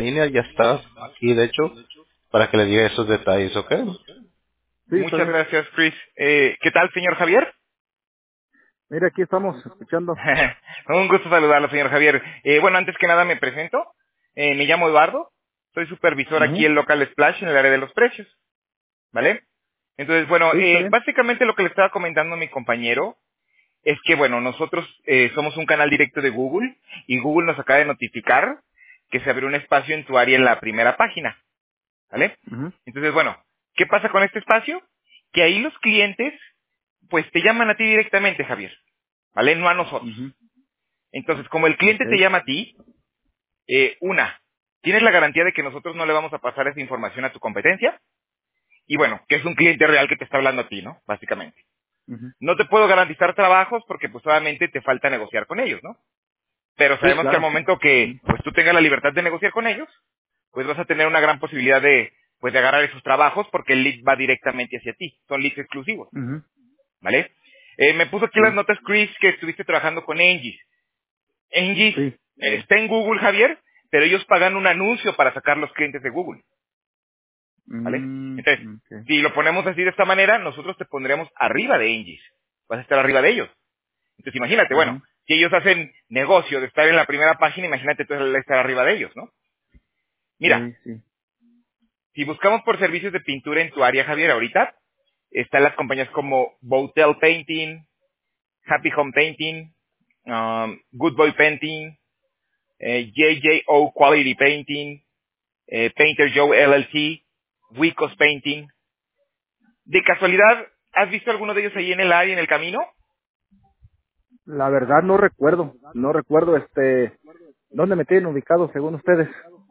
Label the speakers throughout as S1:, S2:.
S1: línea, ya estás aquí, de hecho, para que le diga esos detalles, ¿ok?
S2: Sí, está
S3: Muchas
S2: bien.
S3: gracias, Chris. ¿Qué tal, señor Javier?
S2: Mira, aquí estamos escuchando.
S3: Un gusto saludarlo, señor Javier. Bueno, antes que nada me presento. Me llamo Eduardo. Soy supervisor aquí
S2: Ujú.
S3: en Local Splash en el área de los precios. ¿Vale? Entonces, bueno,
S2: Sí, está bien.
S3: básicamente lo que le estaba comentando a mi compañero es que, bueno, nosotros somos un canal directo de Google y Google nos acaba de notificar que se abrió un espacio en tu área en la primera página. ¿Vale?
S2: Ujú.
S3: Entonces, bueno, ¿qué pasa con este espacio? Que ahí los clientes, pues te llaman a ti directamente, Javier. ¿Vale? No a nosotros.
S2: Ujú.
S3: Entonces, como el cliente te
S2: Okay.
S3: llama a ti, tienes la garantía de que nosotros no le vamos a pasar esa información a tu competencia. Y bueno, que es un cliente real que te está hablando a ti, ¿no? Básicamente.
S2: Ujú.
S3: No te puedo garantizar trabajos porque pues obviamente te falta negociar con ellos, ¿no? Pero
S2: Sí,
S3: sabemos que al
S2: claro.
S3: momento que
S2: Ujú.
S3: pues tú tengas la libertad de negociar con ellos, pues vas a tener una gran posibilidad de pues de agarrar esos trabajos porque el lead va directamente hacia ti. Son leads exclusivos,
S2: Ujú.
S3: ¿vale? Me puso aquí las
S2: Sí,
S3: notas, Chris, que estuviste trabajando con Engis. Engis
S2: sí.
S3: está en Google, Javier, pero ellos pagan un anuncio para sacar los clientes de Google, ¿vale? Entonces,
S2: Okay.
S3: si lo ponemos así de esta manera, nosotros te pondremos arriba de Engis. Vas a estar arriba de ellos. Entonces, imagínate, bueno,
S2: Ujú.
S3: si ellos hacen negocio de estar en la primera página, imagínate tú estar arriba de ellos, ¿no? Mira,
S2: Sí, sí.
S3: si buscamos por servicios de pintura en tu área, Javier, ahorita, están las compañías como Botel Painting, Happy Home Painting, Good Boy Painting, JJO Quality Painting, Painter Joe LLC, Wicos Painting. ¿De casualidad has visto alguno de ellos ahí en el área, en el camino?
S2: La verdad no recuerdo. No recuerdo, dónde me tienen ubicado según ustedes.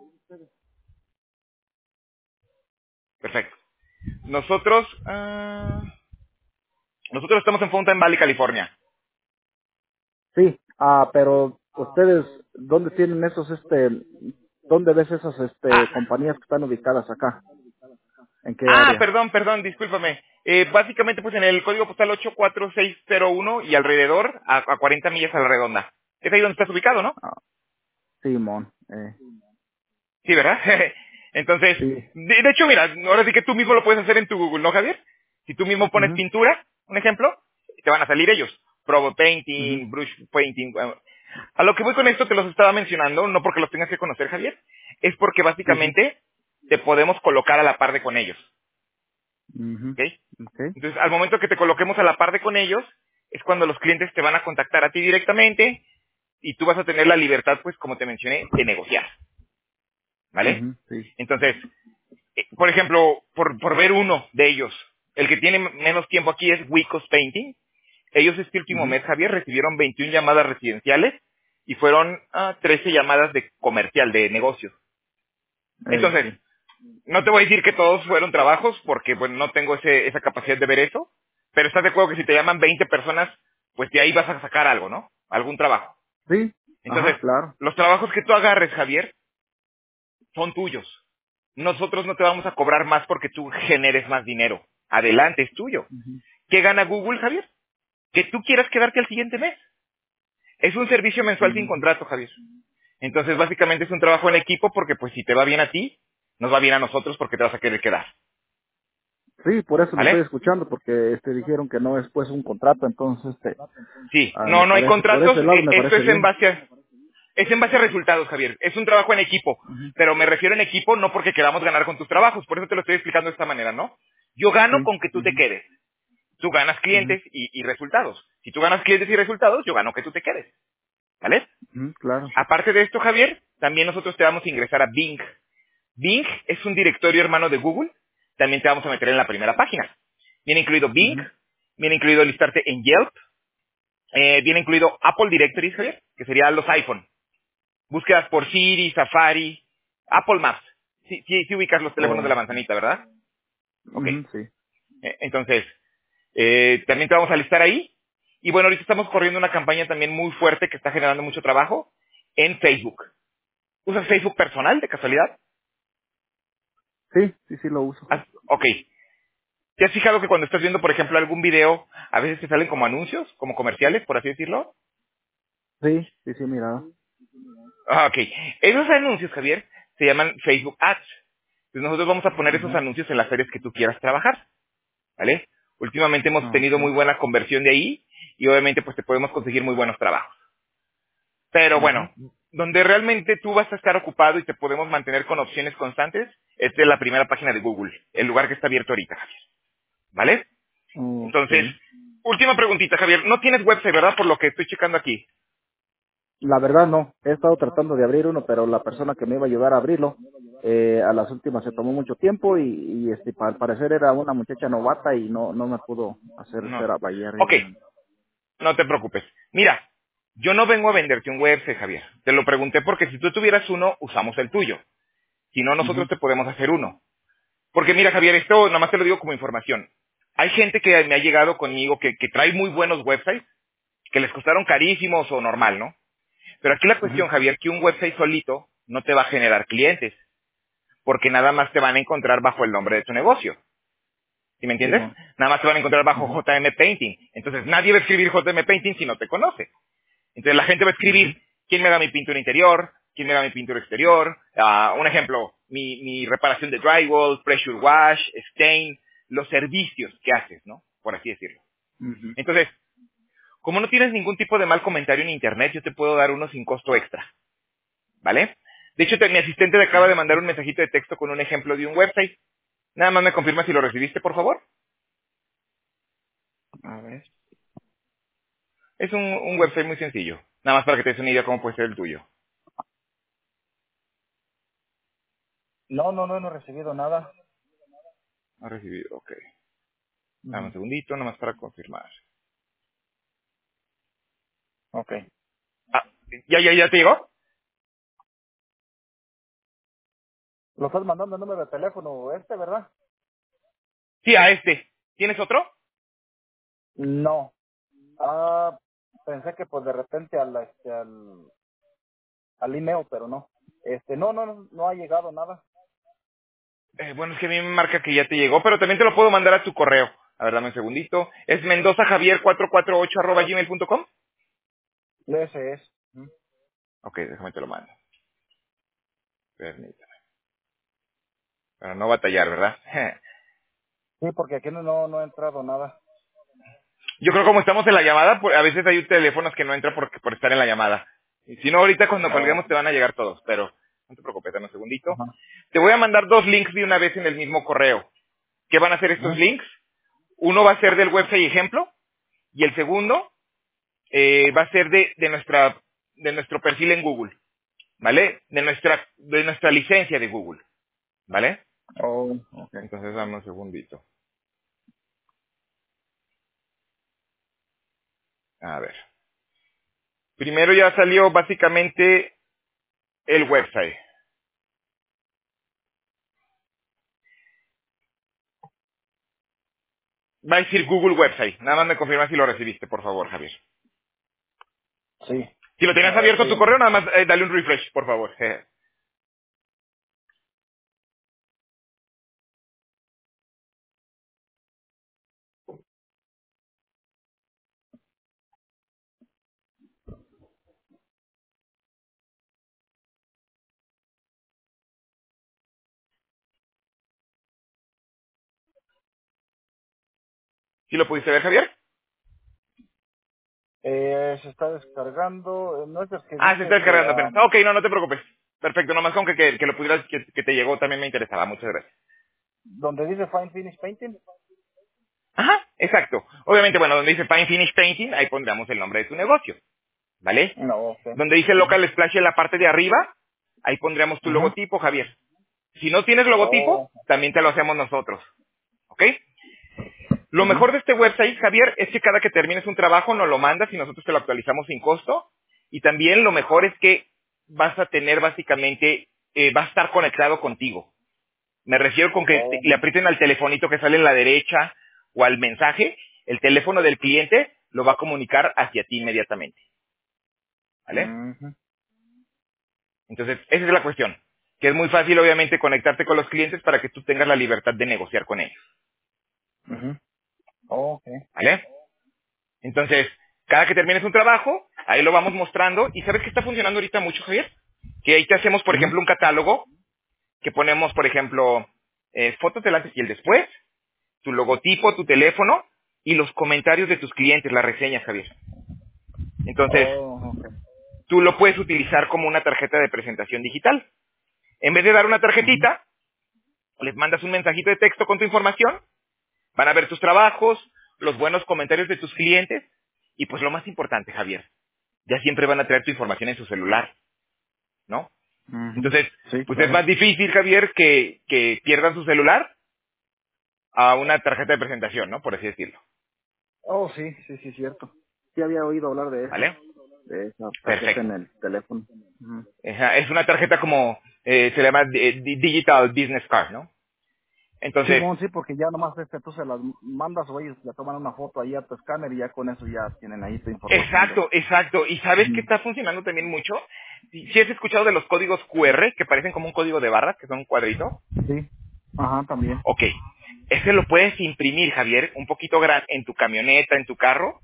S3: Perfecto. Nosotros, nosotros estamos en Fountain Valley, California.
S2: Sí, pero ustedes, ¿dónde tienen dónde ves esas,
S3: Ah,
S2: compañías que están ubicadas acá? ¿En qué área?
S3: perdón, discúlpame. Básicamente, pues en el código postal 84601 y alrededor, a 40 millas a la redonda. Es ahí donde estás ubicado, ¿no?
S2: Ah, Simón.
S3: Sí, ¿verdad? Entonces,
S2: Sí.
S3: de hecho, mira, ahora sí que tú mismo lo puedes hacer en tu Google, ¿no, Javier? Si tú mismo pones
S2: Ujú.
S3: pintura, un ejemplo, te van a salir ellos. Probo
S2: Ujú.
S3: Painting, Brush Painting. Bueno. A lo que voy con esto te los estaba mencionando, no porque los tengas que conocer, Javier, es porque
S2: Sí, sí.
S3: básicamente te podemos colocar a la par de con ellos.
S2: Ujú.
S3: ¿Ok?
S2: Okay.
S3: Entonces, al momento que te coloquemos a la par de con ellos, es cuando los clientes te van a contactar a ti directamente y tú vas a tener la libertad, pues, como te mencioné, de negociar. ¿Vale?
S2: Ujú. Sí.
S3: Entonces, por ejemplo, por ver uno de ellos, el que tiene menos tiempo aquí es Wicos Painting. Ellos este último
S2: Ujú.
S3: mes, Javier, recibieron 21 llamadas residenciales y fueron 13 llamadas de comercial, de negocios. Entonces,
S2: Sí.
S3: no te voy a decir que todos fueron trabajos porque bueno, no tengo esa capacidad de ver eso, pero estás de acuerdo que si te llaman 20 personas, pues de ahí vas a sacar algo, ¿no? Algún trabajo.
S2: Sí.
S3: Entonces,
S2: Ajá, claro.
S3: los trabajos que tú agarres, Javier, son tuyos. Nosotros no te vamos a cobrar más porque tú generes más dinero. Adelante, es tuyo.
S2: Ujú.
S3: ¿Qué gana Google, Javier? Que tú quieras quedarte al siguiente mes. Es un servicio mensual sin
S2: Ujú.
S3: contrato, Javier. Entonces, básicamente es un trabajo en equipo porque pues si te va bien a ti, nos va bien a nosotros porque te vas a querer quedar.
S2: Sí, por eso lo estoy
S3: ¿Vale?
S2: escuchando, porque dijeron que no es pues un contrato, entonces
S3: Sí,
S2: me
S3: no hay
S2: parece, por
S3: contratos,
S2: ese lado me
S3: esto
S2: parece bien.
S3: es en base a resultados, Javier. Es un trabajo en equipo,
S2: Ujú.
S3: pero me refiero en equipo no porque queramos ganar con tus trabajos, por eso te lo estoy explicando de esta manera, ¿no? Yo gano
S2: Sí.
S3: con que tú te
S2: Ujú.
S3: quedes. Tú ganas
S2: Ujú.
S3: clientes y resultados. Si tú ganas clientes y resultados, yo gano que tú te quedes. ¿Vale?
S2: Ujú. Claro.
S3: Aparte de esto, Javier, también nosotros te vamos a ingresar a Bing. Bing es un directorio hermano de Google. También te vamos a meter en la primera página. Viene incluido Bing,
S2: Ujú.
S3: viene incluido listarte en Yelp, viene incluido Apple Directories, Javier, que serían los iPhone. Búsquedas por Siri, Safari, Apple Maps. Sí, sí, sí ubicas los teléfonos de la
S2: Oh.
S3: manzanita, ¿verdad? Ok.
S2: Ujú. Sí.
S3: Entonces, también te vamos a listar ahí. Y bueno, ahorita estamos corriendo una campaña también muy fuerte que está generando mucho trabajo en Facebook. ¿Usas Facebook personal, de casualidad?
S2: Sí, sí, sí lo uso.
S3: Ok. ¿Te has fijado que cuando estás viendo, por ejemplo, algún video, a veces te salen como anuncios, como comerciales, por así decirlo?
S2: Sí, sí, sí, mira.
S3: Ok. Esos anuncios, Javier, se llaman Facebook Ads. Entonces nosotros vamos a poner esos
S2: Ujú.
S3: anuncios en las áreas que tú quieras trabajar, ¿vale? Últimamente hemos tenido muy
S2: Okay.
S3: buena conversión de ahí y obviamente pues te podemos conseguir muy buenos trabajos. Pero
S2: Ujú.
S3: bueno, donde realmente tú vas a estar ocupado y te podemos mantener con opciones constantes, esta es la primera página de Google, el lugar que está abierto ahorita, Javier, ¿vale? Entonces,
S2: Okay.
S3: última preguntita, Javier. No tienes website, ¿verdad? Por lo que estoy checando aquí.
S2: La verdad no, he estado tratando de abrir uno, pero la persona que me iba a ayudar a abrirlo, a las últimas se tomó mucho tiempo y al parecer era una muchacha novata y no me pudo hacer
S3: No.
S2: ser ahí
S3: Ok,
S2: arriba.
S3: no te preocupes. Mira, yo no vengo a venderte un website, Javier. Te lo pregunté porque si tú tuvieras uno, usamos el tuyo. Si no, nosotros
S2: Ujú,
S3: te podemos hacer uno. Porque mira, Javier, esto nada más te lo digo como información. Hay gente que me ha llegado conmigo que trae muy buenos websites, que les costaron carísimos o normal, ¿no? Pero aquí la
S2: ujú.
S3: cuestión, Javier, que un website solito no te va a generar clientes, porque nada más te van a encontrar bajo el nombre de tu negocio. ¿Sí me entiendes?
S2: Simón.
S3: Nada más te van a encontrar bajo
S2: Ujú,
S3: JM Painting. Entonces nadie va a escribir JM Painting si no te conoce. Entonces la gente va a
S2: ujú,
S3: escribir quién me da mi pintura interior, quién me da mi pintura exterior, un ejemplo, mi reparación de drywall, pressure wash, stain, los servicios que haces, ¿no? Por así decirlo.
S2: ujú.
S3: Entonces, como no tienes ningún tipo de mal comentario en internet, yo te puedo dar uno sin costo extra, ¿vale? De hecho, mi asistente te acaba de mandar un mensajito de texto con un ejemplo de un website. Nada más me confirma si lo recibiste, por favor.
S2: A ver.
S3: Es un website muy sencillo. Nada más para que te des una idea cómo puede ser el tuyo.
S2: No he recibido nada.
S3: No he recibido, ok. Dame un
S2: Ujú.
S3: segundito, nada más para confirmar.
S2: Okay.
S3: Ah, ¿ya te llegó?
S2: Lo estás mandando el número de teléfono ¿verdad?
S3: Sí, a este. ¿Tienes otro?
S2: No. Pensé que pues de repente al email, pero no. No ha llegado nada.
S3: Bueno, es que a mí me marca que ya te llegó, pero también te lo puedo mandar a tu correo. A ver, dame un segundito. ¿Es mendozajavier448@gmail.com?
S2: Ese es. Ujú.
S3: Ok, déjame te lo mando. Permítame. Para no batallar, ¿verdad?
S2: Sí, porque aquí no ha entrado nada.
S3: Yo creo como estamos en la llamada, a veces hay teléfonos que no entran por estar en la llamada. Y si no, ahorita cuando
S2: Oh,
S3: colguemos te van a llegar todos, pero no te preocupes, dame un segundito.
S2: ajá.
S3: Te voy a mandar dos links de una vez en el mismo correo. ¿Qué van a hacer estos
S2: Ujú.
S3: links? Uno va a ser del website ejemplo y el segundo va a ser de nuestro perfil en Google, ¿vale? De nuestra licencia de Google, ¿vale?
S2: Oh, okay.
S3: Entonces dame un segundito. A ver. Primero ya salió básicamente el website. Va a decir Google Website. Nada más me confirma si lo recibiste, por favor, Javier.
S2: Sí.
S3: Si lo tenías
S2: A ver,
S3: abierto tu
S2: estoy.
S3: correo, nada más dale un refresh, por favor. ¿Sí lo pudiste ver, Javier?
S2: Se está descargando. No es el que
S3: Ah, se
S2: dice
S3: está descargando apenas. Ok, no te preocupes. Perfecto, nomás con que lo pudieras, que te llegó también me interesaba. Muchas gracias.
S2: donde dice Fine Finish Painting.
S3: Ajá, exacto. Obviamente, bueno, donde dice Fine Finish Painting, ahí pondremos el nombre de tu negocio, ¿vale?
S2: No, okay.
S3: Donde dice
S2: Ujú.
S3: Local Splash en la parte de arriba, ahí pondremos tu
S2: Ujú.
S3: logotipo, Javier. Si no tienes logotipo,
S2: Oh.
S3: también te lo hacemos nosotros, ¿ok? Lo
S2: Ujú.
S3: mejor de este website, Javier, es que cada que termines un trabajo nos lo mandas y nosotros te lo actualizamos sin costo. Y también lo mejor es que vas a tener básicamente, va a estar conectado contigo. Me refiero con que
S2: Oh.
S3: le aprieten al telefonito que sale en la derecha o al mensaje, el teléfono del cliente lo va a comunicar hacia ti inmediatamente. ¿Vale?
S2: Ujú.
S3: Entonces, esa es la cuestión. Que es muy fácil, obviamente, conectarte con los clientes para que tú tengas la libertad de negociar con ellos.
S2: Ujú. Okay.
S3: ¿Vale? Entonces, cada que termines un trabajo, ahí lo vamos mostrando. ¿Y sabes qué está funcionando ahorita mucho, Javier? Que ahí te hacemos, por
S2: Ujú.
S3: ejemplo, un catálogo. que ponemos, por ejemplo, fotos del antes y el después, tu logotipo, tu teléfono y los comentarios de tus clientes, las reseñas, Javier. Entonces,
S2: Oh, ok.
S3: tú lo puedes utilizar como una tarjeta de presentación digital. En vez de dar una
S2: Ujú.
S3: tarjetita, les mandas un mensajito de texto con tu información, van a ver tus trabajos, los buenos comentarios de tus clientes y pues lo más importante, Javier, ya siempre van a traer tu información en su celular, ¿no?
S2: Ujú.
S3: Entonces,
S2: Sí,
S3: pues es
S2: claro.
S3: más difícil, Javier, que pierdan su celular a una tarjeta de presentación, ¿no? Por así decirlo.
S2: Oh, sí, sí, sí, cierto. Sí había oído hablar
S3: ¿Vale?
S2: de esa tarjeta
S3: Perfecto.
S2: en el teléfono. Ujú.
S3: Ajá, es una tarjeta como, se llama Digital Business Card, ¿no? Entonces,
S2: Simón, sí, porque ya nomás tú se las mandas o ellos le toman una foto ahí a tu escáner y ya con eso ya tienen ahí tu información de...
S3: exacto, exacto. ¿Y sabes que
S2: Ujú.
S3: está funcionando también mucho? Si has escuchado de los códigos QR, que parecen como un código de barras, que son un cuadrito.
S2: Sí, ajá, también.
S3: Ok. Ese lo puedes imprimir, Javier, un poquito grande en tu camioneta, en tu carro,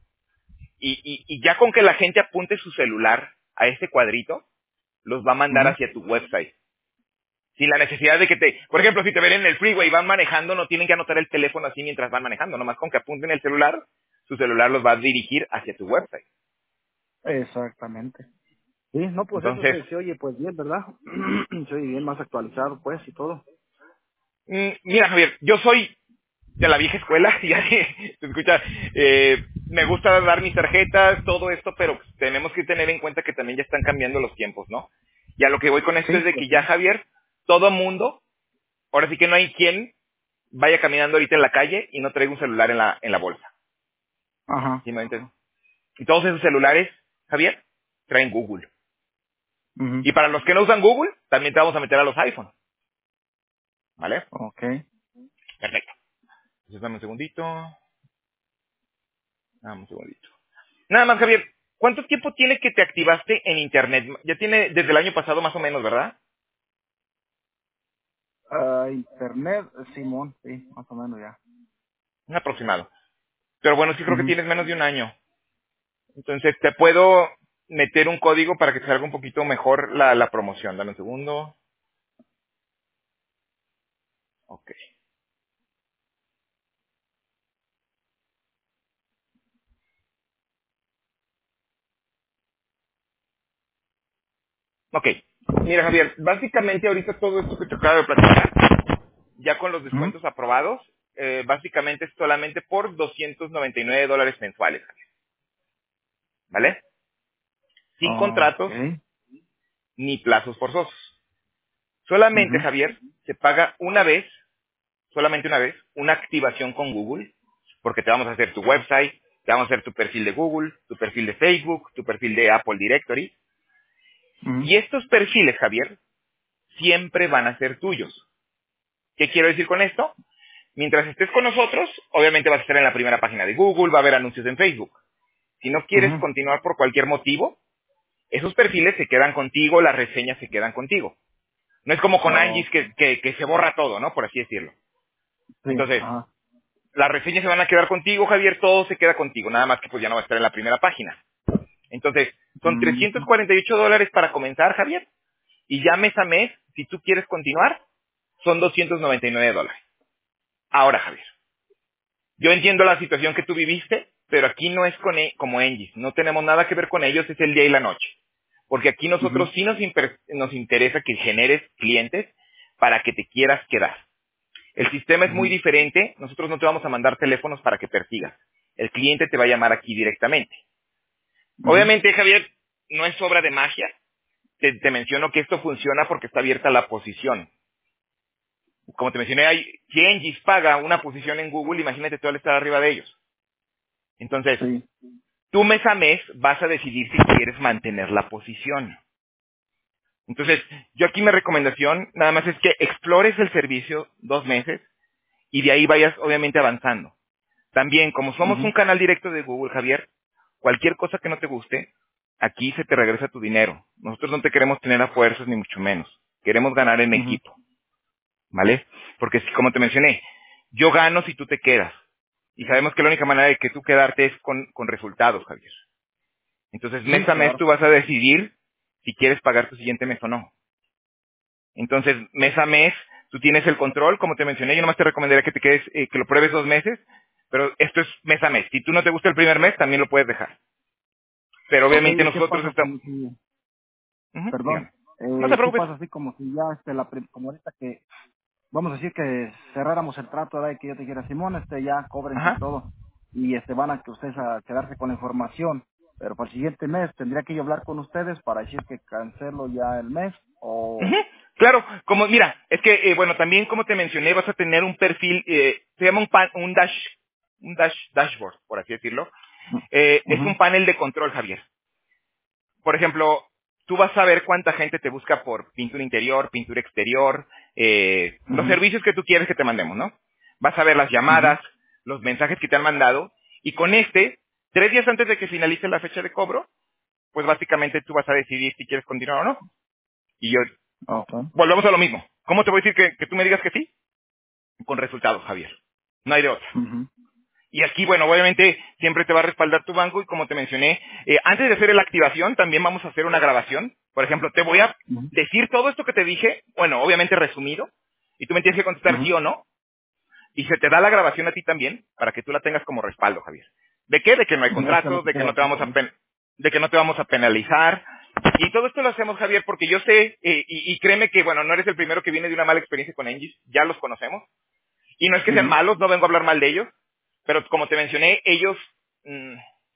S3: y ya con que la gente apunte su celular a ese cuadrito, los va a mandar
S2: Ujú.
S3: hacia tu website. Sin la necesidad de que por ejemplo, si te ven en el freeway y van manejando, no tienen que anotar el teléfono así mientras van manejando, nomás con que apunten el celular, su celular los va a dirigir hacia tu website.
S2: Exactamente. Sí, no, pues eso
S3: Entonces,
S2: se oye pues bien, ¿verdad? Se oye bien, más actualizado pues y todo.
S3: mira, Javier, yo soy de la vieja escuela, ya se escucha, me gusta dar mis tarjetas, todo esto, pero pues, tenemos que tener en cuenta que también ya están cambiando los tiempos, ¿no? Y a lo que voy con esto
S2: Sí,
S3: es de
S2: pues
S3: que ya,
S2: sí.
S3: Javier, todo mundo, ahora sí que no hay quien vaya caminando ahorita en la calle y no traiga un celular en la bolsa.
S2: Ajá.
S3: ¿Sí me entiendes? Y todos esos celulares, Javier, traen Google.
S2: Mhm.
S3: Y para los que no usan Google, también te vamos a meter a los iPhone. ¿Vale?
S2: Okay.
S3: Perfecto. Entonces dame un segundito. Dame un segundito. Nada más, Javier, ¿cuánto tiempo tiene que te activaste en Internet? Ya tiene desde el año pasado más o menos, ¿verdad?
S2: Internet, Simón, sí, más o menos ya.
S3: Un aproximado. Pero bueno, sí creo que
S2: Mhm.
S3: tienes menos de un año. Entonces, te puedo meter un código para que te salga un poquito mejor la promoción. Dame un segundo. Ok. Ok. Mira, Javier, básicamente ahorita todo esto que te acabo de platicar, ya con los
S2: Mhm.
S3: descuentos aprobados, básicamente es solamente por $299 mensuales, Javier, ¿vale? Sin contratos
S2: Okay.
S3: ni plazos forzosos. Solamente,
S2: Mhm.
S3: Javier, se paga una vez, solamente una vez, una activación con Google, porque te vamos a hacer tu website, te vamos a hacer tu perfil de Google, tu perfil de Facebook, tu perfil de Apple Directory,
S2: Mhm.
S3: y estos perfiles, Javier, siempre van a ser tuyos. ¿Qué quiero decir con esto? Mientras estés con nosotros, obviamente vas a estar en la primera página de Google, va a haber anuncios en Facebook. Si no quieres
S2: Mhm.
S3: continuar por cualquier motivo, esos perfiles se quedan contigo, las reseñas se quedan contigo. No es como con Angie's
S2: Okay.
S3: que se borra todo, ¿no? Por así decirlo.
S2: Sí,
S3: Entonces,
S2: ajá.
S3: las reseñas se van a quedar contigo, Javier, todo se queda contigo, nada más que pues ya no va a estar en la primera página. Entonces, son
S2: Mhm.
S3: $348 para comenzar, Javier, y ya mes a mes, si tú quieres continuar, son $299. Ahora, Javier, yo entiendo la situación que tú viviste, pero aquí no es como Engis, no tenemos nada que ver con ellos, es el día y la noche. Porque aquí nosotros
S2: Mhm.
S3: sí nos interesa que generes clientes para que te quieras quedar. El sistema es muy
S2: Mhm.
S3: diferente, nosotros no te vamos a mandar teléfonos para que persigas. El cliente te va a llamar aquí directamente.
S2: Mhm.
S3: Obviamente, Javier, no es obra de magia. Te menciono que esto funciona porque está abierta la posición. Como te mencioné, si Engis paga una posición en Google, imagínate tú al estar arriba de ellos. Entonces,
S2: Sí.
S3: tú mes a mes vas a decidir si quieres mantener la posición. Entonces, yo aquí mi recomendación nada más es que explores el servicio 2 meses y de ahí vayas obviamente avanzando. También, como somos un
S2: Mhm.
S3: canal directo de Google, Javier, cualquier cosa que no te guste, aquí se te regresa tu dinero. Nosotros no te queremos tener a fuerzas ni mucho menos. Queremos ganar en
S2: Mhm.
S3: equipo, ¿vale? Porque como te mencioné, yo gano si tú te quedas. Y sabemos que la única manera de que tú quedarte es con resultados, Javier. Entonces, mes
S2: Sí,
S3: a mes
S2: claro.
S3: tú vas a decidir si quieres pagar tu siguiente mes o no. Entonces, mes a mes, tú tienes el control, como te mencioné, yo nomás te recomendaría que te quedes, que lo pruebes 2 meses, pero esto es mes a mes. Si tú no te gusta el primer mes, también lo puedes dejar. Pero
S2: Ok,
S3: obviamente
S2: ¿y qué
S3: nosotros
S2: pasa
S3: estamos...
S2: perdón,
S3: Dígame. No te
S2: qué
S3: preocupes.
S2: pasa así como si ya, como ahorita que, vamos a decir que cerráramos el trato, ¿verdad? Y que yo te dijera, Simón, ya cóbrense y
S3: Ajá.
S2: todo, y van a que ustedes a quedarse con la información, pero para el siguiente mes tendría que yo hablar con ustedes para decir que cancelo ya el mes,
S3: Ujú.
S2: o...
S3: Claro, como mira, es que bueno, también como te mencioné, vas a tener un perfil, se llama dashboard, por así decirlo. Es un
S2: Ujú,
S3: panel de control, Javier. Por ejemplo, tú vas a ver cuánta gente te busca por pintura interior, pintura exterior, los
S2: ujú,
S3: servicios que tú quieres que te mandemos, ¿no? Vas a ver las
S2: ujú,
S3: llamadas, los mensajes que te han mandado, y con 3 días antes de que finalice la fecha de cobro, pues básicamente tú vas a decidir si quieres continuar o no. Y yo,
S2: ok,
S3: volvemos a lo mismo. ¿Cómo te voy a decir que tú me digas que sí? Con resultados, Javier. No hay de otra.
S2: ujú,
S3: Y aquí, bueno, obviamente siempre te va a respaldar tu banco y como te mencioné, antes de hacer la activación también vamos a hacer una grabación. Por ejemplo, te voy a
S2: ujú,
S3: decir todo esto que te dije, bueno, obviamente resumido, y tú me tienes que contestar sí
S2: ujú.
S3: o no, y se te da la grabación a ti también para que tú la tengas como respaldo, Javier. ¿De qué? De que no hay
S2: Eso es lo
S3: contratos,
S2: que
S3: de
S2: te
S3: que
S2: iba a
S3: no te
S2: decir
S3: vamos
S2: también.
S3: de que no te vamos a penalizar. Y todo esto lo hacemos, Javier, porque yo sé, y créeme que, bueno, no eres el primero que viene de una mala experiencia con Engis, ya los conocemos. Y no es que sean
S2: Ujú.
S3: malos, no vengo a hablar mal de ellos, pero como te mencioné, ellos mm,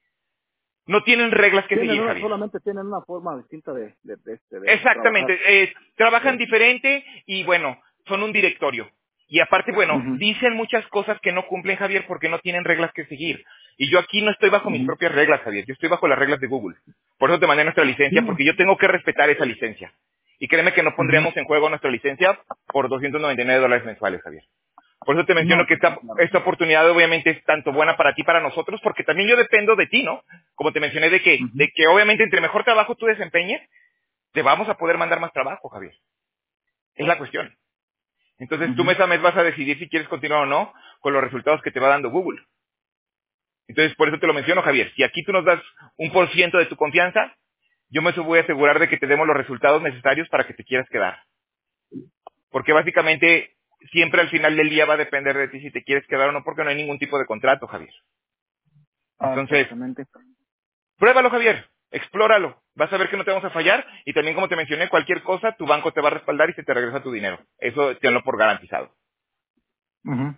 S3: no tienen reglas que seguir, Javier.
S2: Solamente tienen una forma distinta de trabajar.
S3: Exactamente, trabajan diferente y bueno, son un directorio. Y aparte, bueno,
S2: Ujú,
S3: dicen muchas cosas que no cumplen, Javier, porque no tienen reglas que seguir. Y yo aquí no estoy bajo mis
S2: ujú.
S3: propias reglas, Javier, yo estoy bajo las reglas de Google. Por eso te mandé nuestra
S2: Sí,
S3: licencia, porque yo tengo que respetar esa licencia. Y créeme que no
S2: ujú.
S3: pondríamos en juego nuestra licencia por $299 mensuales, Javier. Por eso te menciono
S2: No,
S3: que
S2: pues sí, claro.
S3: esta oportunidad obviamente es tanto buena para ti, para nosotros, porque también yo dependo de ti, ¿no? Como te mencioné,
S2: Ujú,
S3: de que obviamente entre mejor trabajo tú desempeñes, te vamos a poder mandar más trabajo, Javier. Es la cuestión. Entonces tú
S2: ujú.
S3: mes a mes vas a decidir si quieres continuar o no con los resultados que te va dando Google. Entonces por eso te lo menciono, Javier. Si aquí tú nos das 1% de tu confianza, yo me voy a asegurar de que te demos los resultados necesarios para que te quieras quedar. Porque básicamente siempre al final del día va a depender de ti si te quieres quedar o no, porque no hay ningún tipo de contrato, Javier.
S2: Ah,
S3: Entonces,
S2: exactamente.
S3: pruébalo, Javier. Explóralo. Vas a ver que no te vamos a fallar. Y también, como te mencioné, cualquier cosa, tu banco te va a respaldar y se te regresa tu dinero. Eso tenlo por garantizado.
S2: Ujú.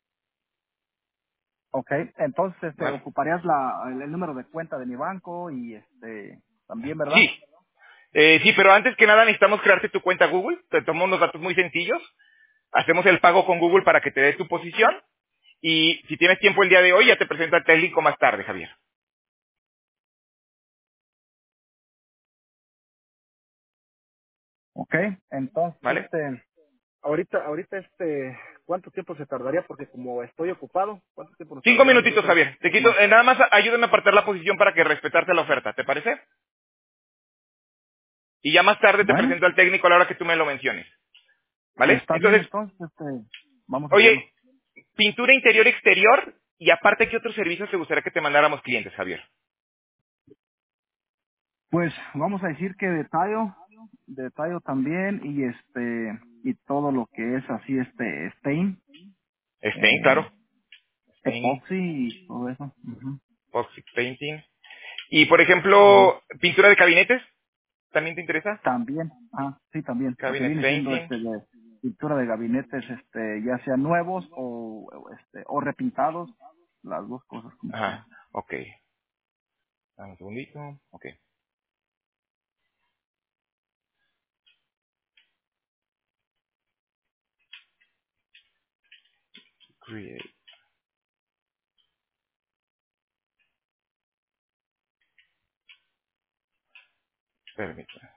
S2: Ok, entonces
S3: ¿Vale?
S2: ocuparías el número de cuenta de mi banco y también, ¿verdad?
S3: Sí. Sí, pero antes que nada necesitamos crearte tu cuenta Google. Te tomo unos datos muy sencillos. Hacemos el pago con Google para que te dé tu posición. Y si tienes tiempo el día de hoy, ya te presento al técnico más tarde, Javier.
S2: Ok, entonces,
S3: ¿Vale?
S2: ahorita, ¿cuánto tiempo se tardaría? Porque como estoy ocupado, ¿cuánto tiempo nos
S3: 5
S2: tardaríamos
S3: minutitos,
S2: ahorita en
S3: Javier. Te quito,
S2: confirmar?
S3: nada más ayúdame a apartar la posición para que respetarte la oferta. ¿Te parece? Y ya más tarde te
S2: Bueno,
S3: presento al técnico a la hora que tú me lo menciones. ¿Vale?
S2: está bien,
S3: Entonces,
S2: entonces, vamos a
S3: oye,
S2: hacerlo.
S3: pintura interior exterior y aparte, ¿qué otros servicios te gustaría que te mandáramos clientes, Javier?
S2: Pues vamos a decir que de tallo también y todo lo que es así stain,
S3: Stain,
S2: eh,
S3: claro. Stain,
S2: epoxy y todo eso. Ujú.
S3: epoxy painting. Y, por
S2: Ujú.
S3: ejemplo, pintura de gabinetes, ¿también te interesa?
S2: También, sí, también, lo que
S3: Cabinet
S2: viene siendo
S3: painting.
S2: de pintura de gabinetes, ya sean nuevos o repintados, las dos cosas como
S3: Ajá,
S2: sea.
S3: ok. Dame un segundito. Ok. Create. Permítame.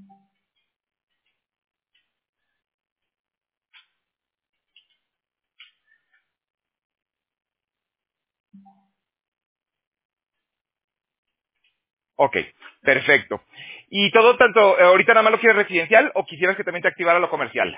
S3: Ok, perfecto. ¿Y todo tanto, ahorita nada más lo quieres residencial o quisieras que también te activara lo comercial?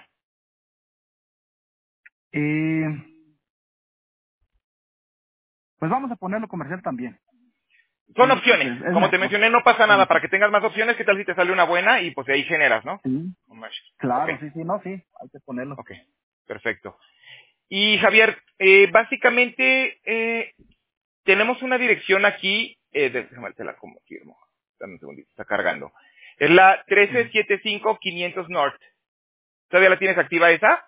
S2: Y pues vamos a ponerlo comercial también.
S3: Son
S2: Sí,
S3: opciones.
S2: es
S3: Como te
S2: mejor.
S3: mencioné, no pasa nada.
S2: Sí,
S3: Para que tengas más opciones, ¿qué tal si te sale una buena? Y pues de ahí generas, ¿no?
S2: sí,
S3: No manches. Ok,
S2: claro, sí, sí, no, sí, hay que ponerlo.
S3: ok. Perfecto. Y Javier, básicamente, tenemos una dirección aquí, déjame te la confirmo. Dame un segundito, está cargando. Es la
S2: Ujú.
S3: 1375 500 North. ¿Todavía la tienes activa esa?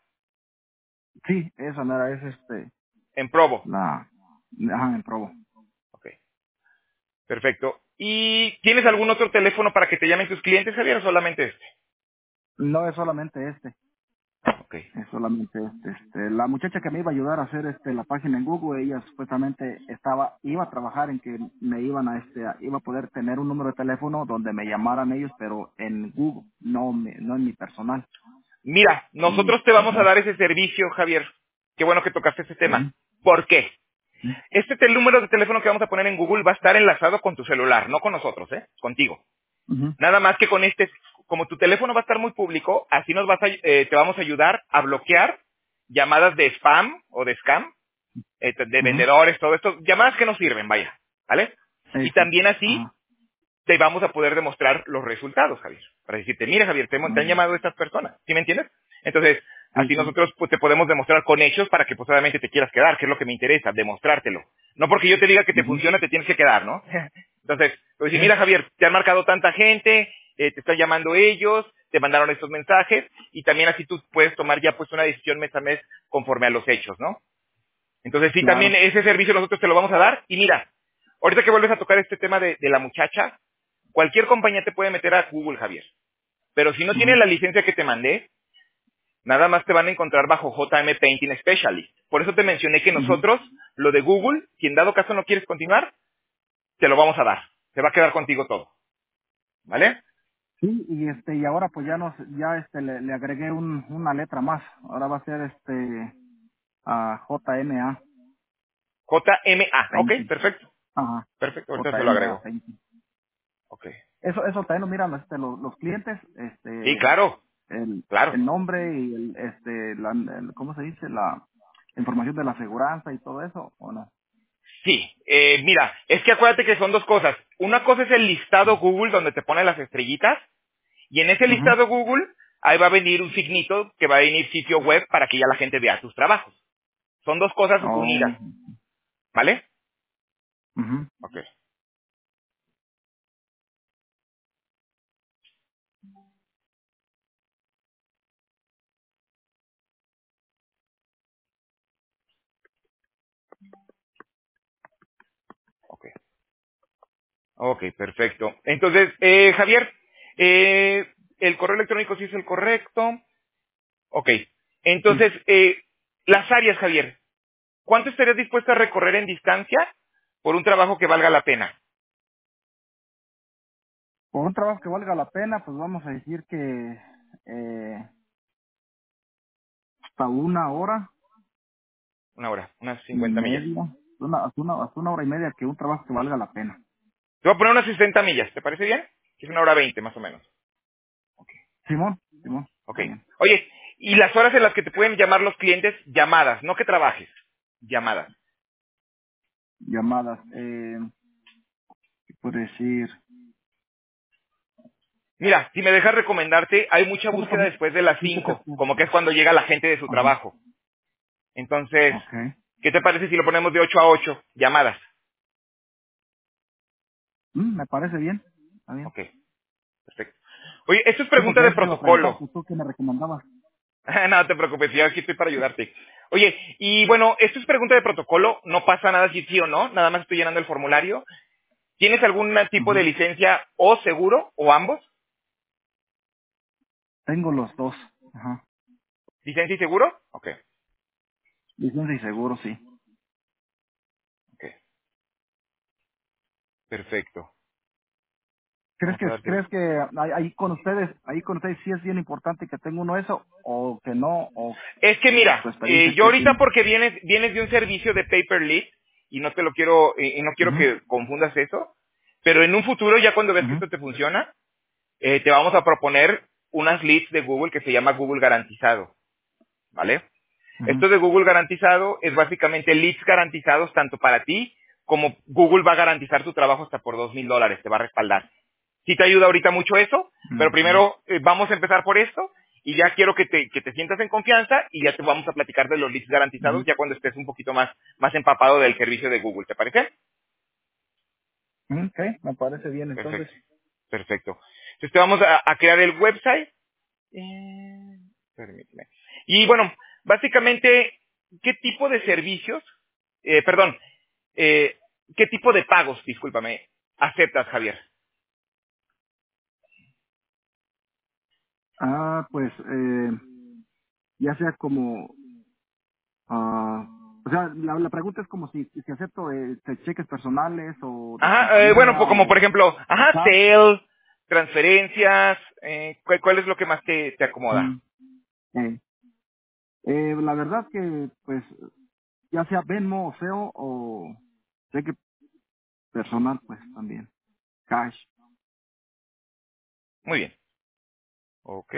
S2: Sí, esa mera es
S3: En Provo.
S2: la, ajá, en Provo.
S3: Ok, perfecto. ¿Y tienes algún otro teléfono para que te llamen tus clientes, Javier, o solamente este?
S2: No es solamente
S3: Ok.
S2: es solamente la muchacha que me iba a ayudar a hacer la página en Google, ella supuestamente iba a trabajar en que me iban iba a poder tener un número de teléfono donde me llamaran ellos, pero en Google, no en mi personal.
S3: Mira,
S2: Y,
S3: nosotros te vamos a
S2: ajá,
S3: dar ese servicio, Javier. Qué bueno que tocaste ese tema.
S2: ujú,
S3: ¿Por qué?
S2: ujú,
S3: Número de teléfono que vamos a poner en Google va a estar enlazado con tu celular, no con nosotros, contigo.
S2: ujú,
S3: Nada más que con como tu teléfono va a estar muy público, así te vamos a ayudar a bloquear llamadas de spam o de scam, de
S2: ujú.
S3: vendedores, todo esto, llamadas que no sirven, vaya, ¿vale? Y
S2: Eso,
S3: también así
S2: ajá.
S3: te vamos a poder demostrar los resultados, Javier. Para decirte, mira, Javier, te han
S2: Mm,
S3: llamado estas personas. ¿Sí me entiendes? Entonces,
S2: sí,
S3: así
S2: sí.
S3: nosotros pues, te podemos demostrar con hechos para que pues obviamente te quieras quedar, que es lo que me interesa, demostrártelo. No porque yo te diga que te
S2: Ujú.
S3: funciona, te tienes que quedar, ¿no? Entonces, pues
S2: Sí,
S3: decir, mira, Javier, te han marcado tanta gente, te están llamando ellos, te mandaron estos mensajes, y también así tú puedes tomar ya pues una decisión mes a mes conforme a los hechos, ¿no? Entonces, sí, también
S2: claro.
S3: ese servicio nosotros te lo vamos a dar. Y mira, ahorita que vuelves a tocar este tema de la muchacha, cualquier compañía te puede meter a Google, Javier. Pero si no
S2: Ujú,
S3: tienes la licencia que te mandé, nada más te van a encontrar bajo JM Painting Specialist. Por eso te mencioné que
S2: ujú.
S3: nosotros, lo de Google, si en dado caso no quieres continuar, te lo vamos a dar. Se va a quedar contigo todo. ¿Vale?
S2: Sí, y ahora pues ya le agregué una letra más. Ahora va a ser a JMA
S3: JMA. Ok,
S2: Painting.
S3: perfecto.
S2: Ajá.
S3: Perfecto, ahorita se lo
S2: JMA
S3: agrego.
S2: Painting.
S3: Ok.
S2: Eso también lo miran los clientes,
S3: Sí, claro, claro.
S2: el nombre y ¿cómo se dice? La información de la aseguranza y todo eso, ¿o no?
S3: Sí, mira, es que acuérdate que son dos cosas. Una cosa es el listado Google donde te pone las estrellitas y en ese
S2: Ujú.
S3: listado Google ahí va a venir un signito que va a venir sitio web para que ya la gente vea tus trabajos. Son dos cosas
S2: Oh,
S3: unidas, ¿vale?
S2: ujú.
S3: Ok, ok. Ok, perfecto. Entonces, Javier, el correo electrónico sí es el correcto. Ok.
S2: Sí.
S3: Entonces, las áreas, Javier, ¿cuánto estarías dispuesto a recorrer en distancia por un trabajo que valga la pena?
S2: Por un trabajo que valga la pena, pues vamos a decir que hasta 1 hora
S3: Una hora, unas
S2: y
S3: 50 millas.
S2: media, hasta una hora y media que un trabajo que valga la pena.
S3: Te voy a poner unas 60 millas, ¿te parece bien? Que es 1 hora 20 más o menos. Ok.
S2: Simón, Simón,
S3: Ok.
S2: está bien.
S3: Oye, ¿y las horas en las que te pueden llamar los clientes? Llamadas, no que trabajes. Llamadas.
S2: Llamadas, ¿qué puedo decir?
S3: Mira, si me dejas recomendarte, hay mucha
S2: ¿Cómo
S3: búsqueda
S2: también?
S3: después de las
S2: Sí, ¿qué te
S3: 5,
S2: puedo
S3: como que
S2: decir?
S3: es cuando llega la gente de su
S2: Ajá,
S3: trabajo. Entonces,
S2: ok.
S3: ¿qué te parece si lo ponemos de 8 a 8? Llamadas.
S2: Me parece bien, está bien.
S3: Ok, perfecto. Oye, esto es
S2: Sí,
S3: pregunta
S2: porque
S3: de
S2: eso te iba a preguntar,
S3: protocolo.
S2: pues tú qué me recomendabas.
S3: No te preocupes, yo aquí estoy para ayudarte. Oye, y bueno, esto es pregunta de protocolo, no pasa nada si sí o no, nada más estoy llenando el formulario. ¿Tienes algún tipo de
S2: Ujú.
S3: licencia o seguro, o ambos?
S2: Tengo los dos, ajá.
S3: ¿Licencia y seguro? Ok,
S2: Licencia y seguro, sí.
S3: ok, perfecto.
S2: ¿Crees
S3: Vamos a darte...
S2: crees que ahí con ustedes sí es bien importante que tenga uno eso, o que no, o
S3: Es que
S2: tu
S3: mira,
S2: experiencia
S3: yo
S2: que
S3: ahorita
S2: tiene?
S3: porque vienes de un servicio de paper lead y no te lo quiero, y no quiero
S2: Ujú,
S3: que confundas eso, pero en un futuro ya cuando veas que
S2: ujú,
S3: esto te funciona, te vamos a proponer unas leads de Google que se llama Google Garantizado, ¿vale?
S2: ujú,
S3: Esto de Google Garantizado es básicamente leads garantizados tanto para ti como Google va a garantizar tu trabajo hasta por $2,000, te va a respaldar. Sí te ayuda ahorita mucho eso, pero
S2: Ok.
S3: primero vamos a empezar por esto y ya quiero que te sientas en confianza y ya te vamos a platicar de los leads garantizados
S2: Ujú.
S3: ya cuando estés un poquito más empapado del servicio de Google. ¿Te parece?
S2: Ok, me parece bien entonces.
S3: Perfecto. Perfecto. Entonces te vamos a crear el website. Permíteme. Y bueno, básicamente, ¿qué tipo de servicios, perdón, eh, qué tipo de pagos, discúlpame, aceptas, Javier?
S2: Pues ya sea como, o sea, la pregunta es como si acepto cheques personales o de
S3: Ajá, bueno,
S2: compañía
S3: pues como por ejemplo,
S2: o
S3: ajá,
S2: cash.
S3: sale, transferencias, ¿cuál es lo que más te acomoda?
S2: Mm, eh, la verdad que, pues, ya sea Venmo o SEO o cheque personal, pues también, cash.
S3: Muy bien. Ok.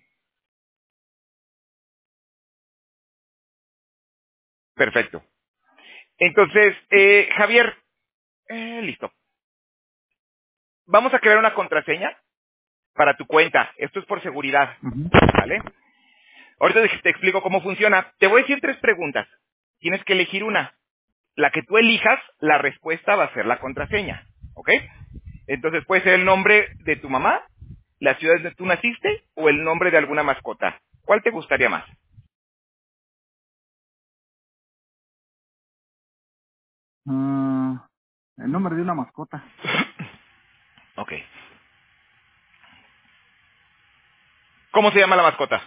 S3: Perfecto. Entonces, Javier, listo. Vamos a crear una contraseña para tu cuenta. Esto es por seguridad,
S2: Ujú.
S3: ¿vale? Ahorita te explico cómo funciona. Te voy a decir 3 preguntas. Tienes que elegir una. La que tú elijas, la respuesta va a ser la contraseña. ¿Ok? Entonces puede ser el nombre de tu mamá, la ciudad donde tú naciste o el nombre de alguna mascota. ¿Cuál te gustaría más?
S2: Ah, el nombre de una mascota,
S3: Ok. ¿Cómo se llama la mascota?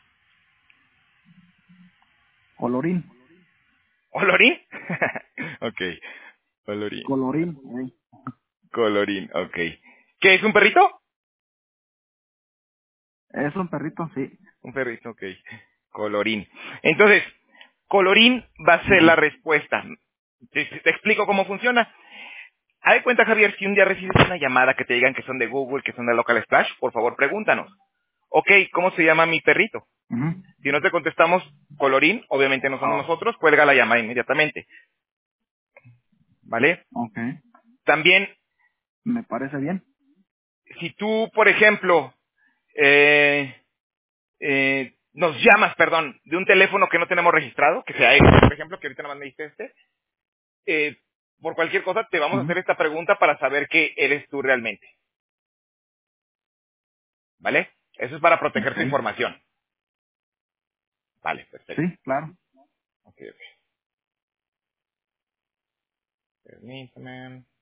S2: colorín,
S3: ¿Olorín? Ok. Olorín.
S2: colorín,
S3: Colorín, ok. ¿Qué es un perrito?
S2: es un perrito, sí.
S3: Un perrito, ok. Colorín. Entonces, colorín va a ser
S2: Ujú.
S3: la respuesta. Te explico cómo funciona. Haz de cuenta, Javier, si un día recibes una llamada que te digan que son de Google, que son de Local Splash, por favor pregúntanos. Ok, ¿cómo se llama mi perrito?
S2: Ujú.
S3: Si no te contestamos colorín, obviamente no somos
S2: Ah,
S3: nosotros, cuelga la llamada inmediatamente. ¿Vale?
S2: ok,
S3: También,
S2: me parece bien.
S3: si tú, por ejemplo, nos llamas, perdón, de un teléfono que no tenemos registrado, que sea este, por ejemplo, que ahorita nada más me dijiste eh, por cualquier cosa te vamos a
S2: Ujú.
S3: hacer esta pregunta para saber que eres tú realmente. ¿Vale? Eso es para proteger
S2: Ok,
S3: tu información. Vale,
S2: sí,
S3: perfecto.
S2: claro.
S3: Ok, ok. Permítame.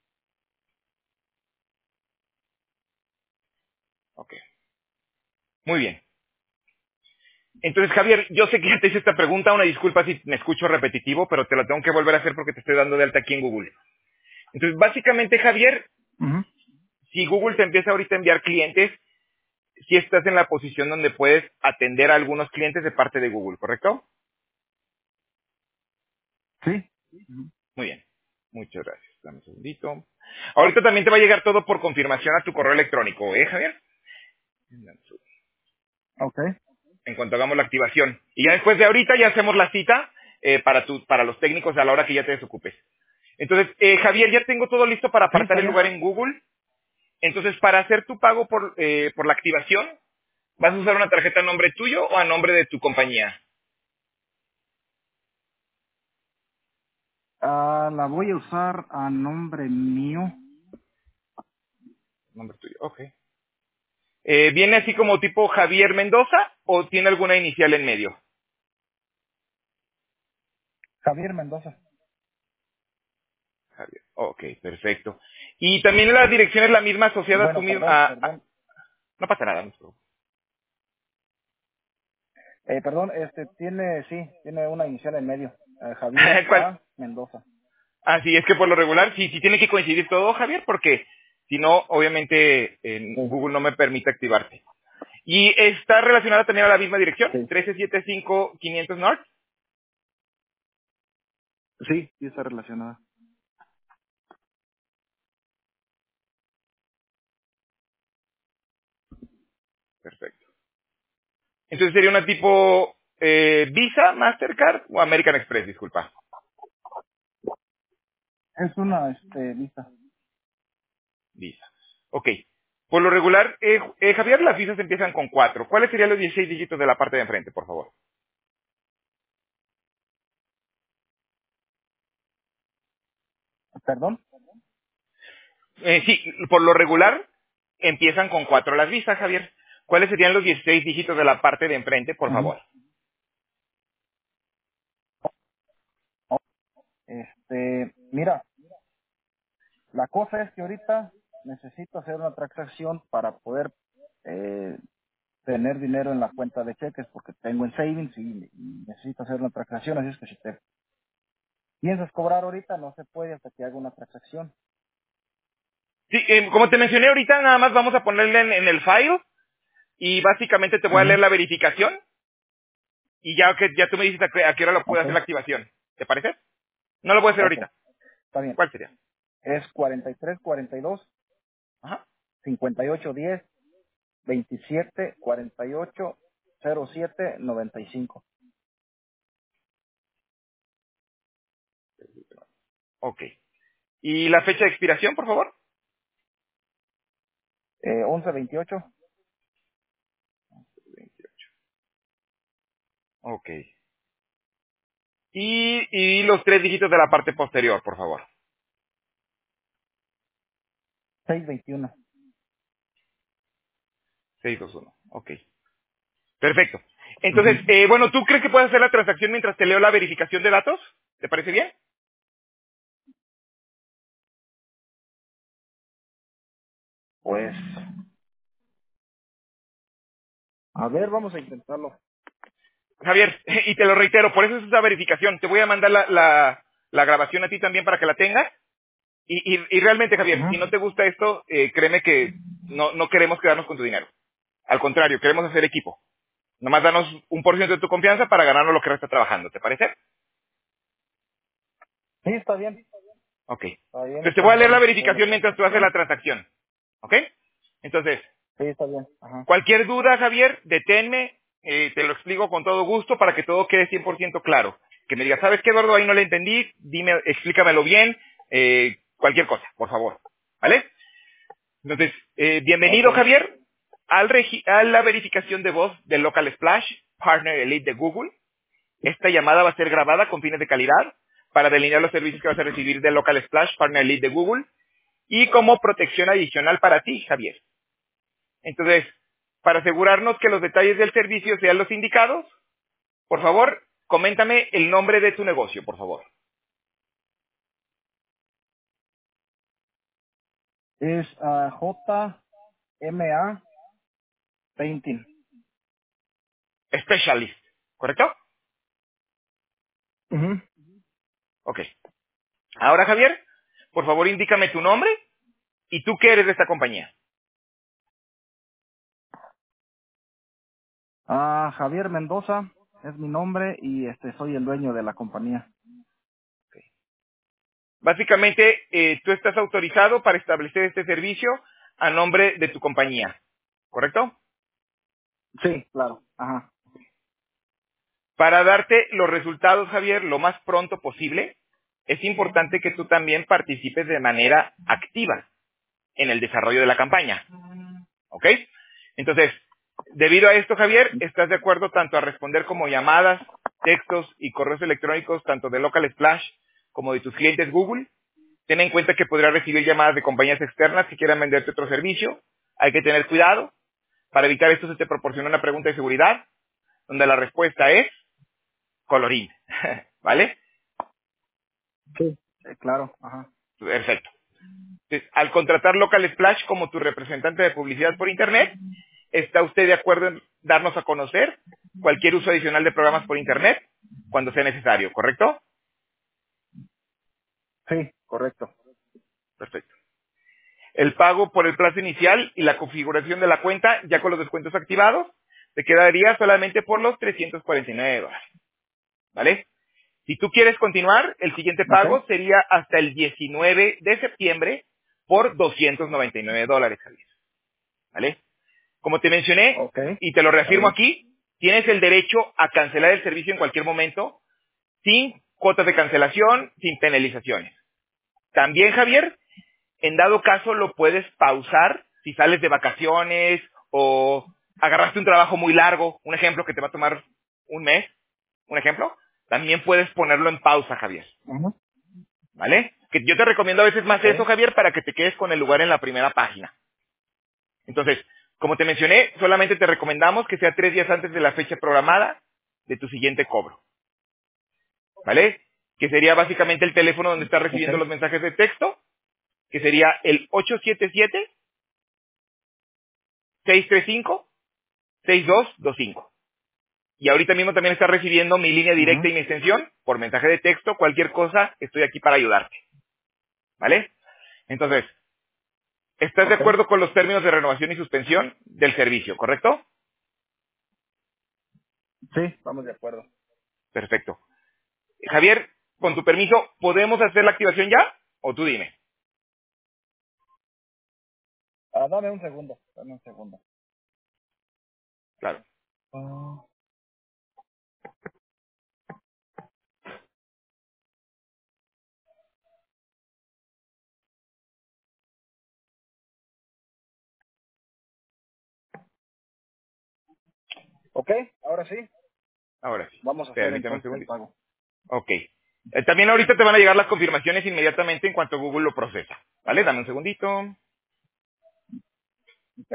S3: Ok. Muy bien. Entonces, Javier, yo sé que ya te hice esta pregunta, una disculpa si me escucho repetitivo, pero te la tengo que volver a hacer porque te estoy dando de alta aquí en Google. Entonces, básicamente, Javier,
S2: Ujú.
S3: si Google te empieza ahorita a enviar clientes, si estás en la posición donde puedes atender a algunos clientes de parte de Google, ¿correcto?
S2: Sí. Ujú.
S3: Muy bien. Muchas gracias. Dame un segundito. Ahorita también te va a llegar todo por confirmación a tu correo electrónico, ¿eh, Javier?
S2: Ok,
S3: En cuanto hagamos la activación. Y ya después de ahorita ya hacemos la cita para los técnicos a la hora que ya te desocupes. Entonces, Javier, ya tengo todo listo para
S2: sí,
S3: apartar
S2: está
S3: el
S2: bien.
S3: lugar en Google. Entonces, para hacer tu pago por la activación, ¿vas a usar una tarjeta a nombre tuyo o a nombre de tu compañía?
S2: La voy a usar a nombre mío.
S3: Nombre tuyo, ok. ¿Viene así como tipo Javier Mendoza o tiene alguna inicial en medio?
S2: Javier Mendoza.
S3: Javier. Ok, perfecto. Y también la dirección es la misma asociada a tu
S2: Bueno,
S3: misma...
S2: perdón.
S3: no pasa nada, no se preocupe.
S2: Perdón, tiene una inicial en medio. Javier
S3: ¿Cuál?
S2: A. Mendoza.
S3: Así es que por lo regular, sí tiene que coincidir todo, Javier, porque si no, obviamente en
S2: Sí,
S3: Google no me permite activarte. Y está relacionada también a la misma dirección,
S2: sí.
S3: 1375 500 North.
S2: Sí, sí está relacionada.
S3: Perfecto. Entonces sería una tipo Visa, Mastercard o American Express, disculpa.
S2: Es una, lista.
S3: Visa. Ok. Por lo regular, Javier, las visas empiezan con 4. ¿Cuáles serían los 16 dígitos de la parte de enfrente, por favor?
S2: ¿Perdón?
S3: Sí, por lo regular, empiezan con 4 las visas, Javier. ¿Cuáles serían los 16 dígitos de la parte de enfrente, por
S2: Ujú.
S3: favor?
S2: Mira, la cosa es que ahorita necesito hacer una transacción para poder eh, tener dinero en la cuenta de cheques porque tengo en savings y necesito hacer una transacción, así es que si te piensas cobrar ahorita no se puede hasta que haga una transacción.
S3: Sí, como te mencioné ahorita, nada más vamos a ponerle en el file y básicamente te voy a leer
S2: Ujú.
S3: la verificación y ya tú me dices a qué hora lo puedo
S2: Ok,
S3: hacer la activación. ¿Te parece? No lo puedo hacer
S2: ok,
S3: ahorita.
S2: está bien.
S3: ¿Cuál sería?
S2: Es 43 42
S3: Ajá.
S2: 58 10 27 48 07 95.
S3: Ok. ¿Y la fecha de expiración, por favor?
S2: 11 28.
S3: Ok. Y los 3 dígitos de la parte posterior, por favor.
S2: 6 21.
S3: 621. Ok. Perfecto. Entonces,
S2: Ujú.
S3: bueno, ¿tú crees que puedes hacer la transacción mientras te leo la verificación de datos? ¿Te parece bien?
S2: Pues, a ver, vamos a intentarlo.
S3: Javier, y te lo reitero, por eso es esa verificación. Te voy a mandar la grabación a ti también para que la tengas. Y realmente, Javier, si no
S2: Ujú.
S3: te gusta esto, créeme que no queremos quedarnos con tu dinero. Al contrario, queremos hacer equipo. Nomás danos un por ciento de tu confianza para ganarnos lo que resta trabajando. ¿Te parece?
S2: Sí, está bien.
S3: Ok.
S2: Está bien,
S3: Entonces te voy a
S2: entonces
S3: leer la
S2: vamos a hacer la
S3: verificación mientras tú haces la
S2: transacción.
S3: transacción. ¿Ok? Entonces,
S2: Sí, está bien. Ajá.
S3: cualquier duda, Javier, deténme, te lo explico con todo gusto para que todo quede 100% claro. Que me digas, ¿sabes qué, Eduardo? Ahí no le entendí, dime, explícamelo bien, cualquier cosa, por favor. ¿Vale? Entonces,
S2: Ok.
S3: bienvenido, Javier, a la verificación de voz del Local Splash, Partner Elite de Google. Esta llamada va a ser grabada con fines de calidad para delinear los servicios que vas a recibir del Local Splash, Partner Elite de Google, y como protección adicional para ti, Javier. Entonces, para asegurarnos que los detalles del servicio sean los indicados, por favor, coméntame el nombre de tu negocio, por favor.
S2: Es JMA Painting.
S3: Specialist, ¿correcto?
S2: Ujú.
S3: Ok. Ahora, Javier, por favor, indícame tu nombre y tú qué eres de esta compañía.
S2: Javier Mendoza es mi nombre y soy el dueño de la compañía.
S3: Básicamente, tú estás autorizado para establecer este servicio a nombre de tu compañía, ¿correcto?
S2: Sí, claro. Ajá.
S3: Para darte los resultados, Javier, lo más pronto posible, es importante que tú también participes de manera activa en el desarrollo de la campaña, ¿ok? Entonces, debido a esto, Javier, ¿estás de acuerdo tanto a responder como llamadas, textos y correos electrónicos, tanto de Local Splash como de tus clientes Google? Ten en cuenta que podrás recibir llamadas de compañías externas que quieran venderte otro servicio. Hay que tener cuidado. Para evitar esto se te proporciona una pregunta de seguridad, donde la respuesta es colorín. ¿Vale?
S2: Sí. Claro. Ajá.
S3: Perfecto. Entonces, al contratar Local Splash como tu representante de publicidad por Internet, ¿está usted de acuerdo en darnos a conocer cualquier uso adicional de programas por Internet cuando sea necesario, correcto?
S2: Sí, correcto.
S3: Perfecto. El pago por el plazo inicial y la configuración de la cuenta, ya con los descuentos activados, te quedaría solamente por los $349, ¿vale? Si tú quieres continuar, el siguiente
S2: Ok.
S3: pago sería hasta el 19 de septiembre por $299, Javier, ¿vale? Como te mencioné,
S2: Ok.
S3: y te lo
S2: Está
S3: reafirmo
S2: bien.
S3: aquí, tienes el derecho a cancelar el servicio en cualquier momento, sin cuotas de cancelación, sin penalizaciones. También, Javier, en dado caso lo puedes pausar si sales de vacaciones o agarraste un trabajo muy largo, un ejemplo que te va a tomar un mes, un ejemplo, también puedes ponerlo en pausa, Javier,
S2: Ujú.
S3: ¿vale? Que yo te recomiendo a veces más
S2: Ok.
S3: eso, Javier, para que te quedes con el lugar en la primera página. Entonces, como te mencioné, solamente te recomendamos que sea 3 días antes de la fecha programada de tu siguiente cobro, ¿vale? Que sería básicamente el teléfono donde estás
S2: Ok.
S3: recibiendo los mensajes de texto, que sería el 877-635-6225. Y ahorita mismo también estás recibiendo mi línea directa
S2: Ujú.
S3: y mi extensión por mensaje de texto, cualquier cosa, estoy aquí para ayudarte, ¿vale? Entonces, ¿estás de
S2: Ok.
S3: acuerdo con los términos de renovación y suspensión del servicio, correcto?
S2: Sí, estamos de acuerdo.
S3: Perfecto. Javier, con tu permiso, ¿podemos hacer la activación ya? O tú dime.
S2: Dame un segundo. Dame un segundo.
S3: Claro.
S2: Ah, ok, ahora sí.
S3: Ahora sí.
S2: Vamos a hacer
S3: Permítame un
S2: entonces el
S3: segundito.
S2: pago.
S3: Ok. También ahorita te van a llegar las confirmaciones inmediatamente en cuanto Google lo procesa. ¿Vale? Dame un segundito.
S2: Ok.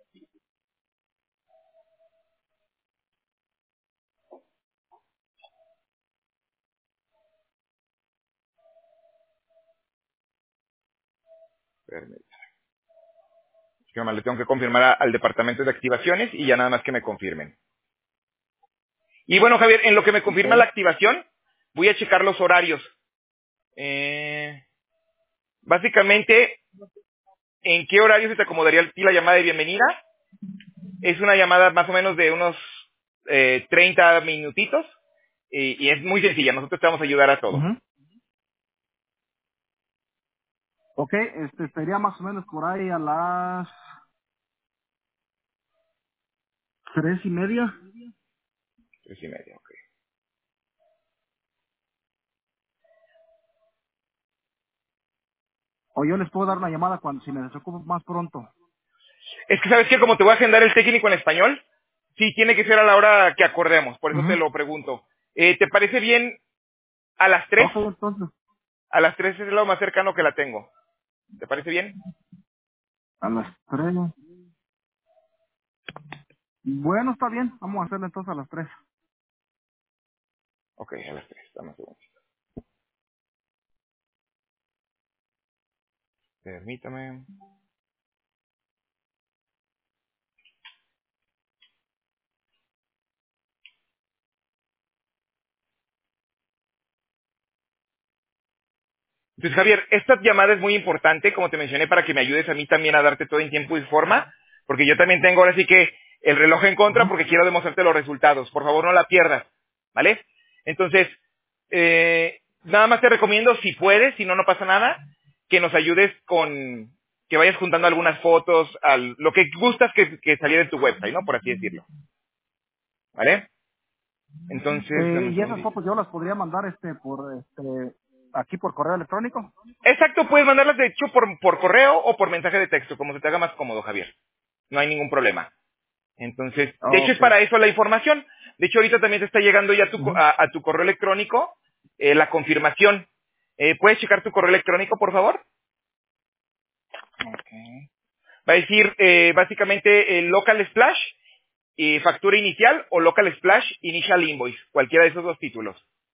S3: Permítame. Es que nomás le tengo que confirmar al departamento de activaciones y ya nada más que me confirmen. Y bueno, Javier, en lo que me
S2: Ok.
S3: confirma la activación, voy a checar los horarios. Básicamente, ¿en qué horario se te acomodaría a ti la llamada de bienvenida? Es una llamada más o menos de unos 30 minutitos y es muy sencilla. Nosotros te vamos a ayudar a todo.
S2: Ujú. Ok, sería más o menos por ahí a las 3:30.
S3: 3:30, ok.
S2: O yo les puedo dar una llamada cuando si me desocupo más pronto.
S3: Es que, ¿sabes qué? Como te voy a agendar el técnico en español, sí, tiene que ser a la hora que acordemos. Por eso te
S2: Ujú.
S3: lo pregunto. ¿Te parece bien a las 3?
S2: Ok, entonces,
S3: A las 3 es lo más cercano que la tengo. ¿Te parece bien?
S2: a las 3. Bueno, está bien. Vamos a hacerlo entonces a las 3.
S3: Ok, a las 3. Dame un segundo. Permítame. Entonces, Javier, esta llamada es muy importante, como te mencioné, para que me ayudes a mí también a darte todo en tiempo y forma, porque yo también tengo ahora sí que el reloj en contra
S2: Ujú.
S3: porque quiero demostrarte los resultados. Por favor, no la pierdas, ¿vale? Entonces, nada más te recomiendo, si puedes, si no, no pasa nada, que nos ayudes con, que vayas juntando algunas fotos, lo que gustas que saliera en tu website, ¿no? Por así decirlo, ¿vale? Entonces, dame un
S2: Y esas
S3: segundito.
S2: fotos yo las podría mandar aquí por correo electrónico.
S3: Exacto, puedes mandarlas de hecho por correo o por mensaje de texto, como se te haga más cómodo, Javier. No hay ningún problema. Entonces, de hecho es
S2: Ok.
S3: para eso la información. De hecho, ahorita también te está llegando ya
S2: Ujú.
S3: a tu correo electrónico la confirmación. ¿Puedes checar tu correo electrónico, por favor?
S2: Ok.
S3: Va a decir básicamente local splash, factura inicial o local splash initial invoice, cualquiera de esos dos títulos.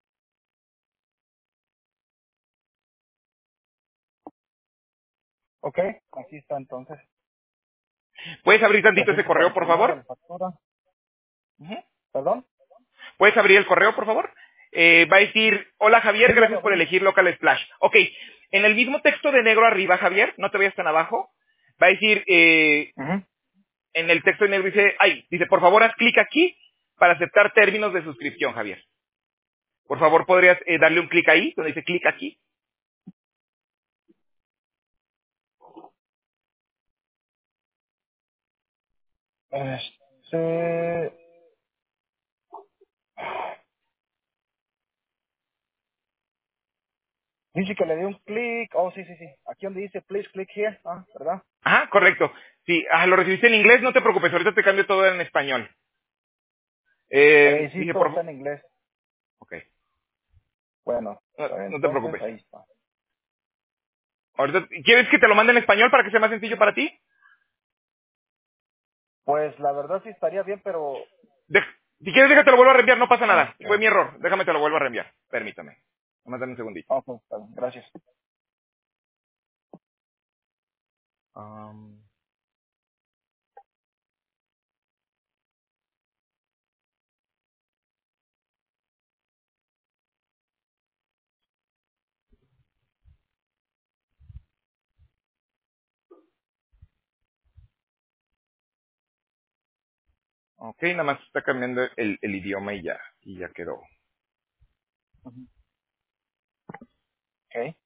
S2: Ok, aquí está entonces.
S3: ¿Puedes abrir tantito ese
S2: Registro
S3: correo, por
S2: adicional
S3: favor?
S2: de la factura.
S3: Ujú.
S2: ¿Perdón?
S3: ¿Puedes abrir el correo, por favor? Va a decir, hola
S2: Sí,
S3: Javier,
S2: ya lo
S3: gracias por
S2: abrí.
S3: elegir Local Splash. Ok, en el mismo texto de negro arriba, Javier, no te vayas tan abajo, va a decir,
S2: Ujú.
S3: en el texto de negro dice, por favor haz clic aquí para aceptar términos de suscripción, Javier. Por favor, ¿podrías darle un clic ahí, donde dice clic aquí?
S2: Este, Dice que le dé un clic. Oh, sí, sí, sí. Aquí donde dice please click here. Ah, ¿verdad?
S3: Ajá, correcto. Sí, lo recibiste en inglés, no te preocupes, ahorita te cambio todo en español.
S2: Sí,
S3: Dije,
S2: todo está en inglés.
S3: ok,
S2: Bueno,
S3: no, no te
S2: entonces
S3: preocupes.
S2: ahí está.
S3: Ahorita, ¿quieres que te lo mande en español para que sea más sencillo para ti?
S2: Pues la verdad sí estaría bien, pero...
S3: Si quieres, déjate lo vuelvo a reenviar, no pasa nada.
S2: Ok,
S3: Fue mi error, déjame te lo vuelvo a reenviar. Permítame. Vamos a darme un segundito.
S2: ok, está bien, gracias.
S3: Um, ok, nada más está cambiando el idioma y ya quedó.
S2: Ok.